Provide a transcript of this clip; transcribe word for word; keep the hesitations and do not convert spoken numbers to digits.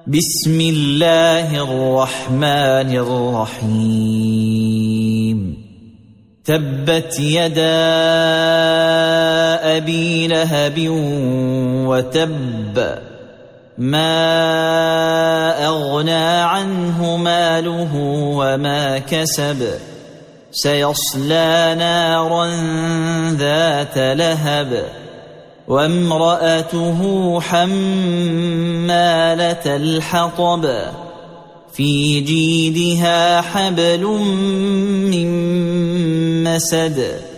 بسم الله الرحمن الرحيم تبت يدا أبي لهب وتب ما أغنى عنه ماله وما كسب سيصلى نارا ذات لهب وامرأته حمالة الحطب في جيدها حبل من مسد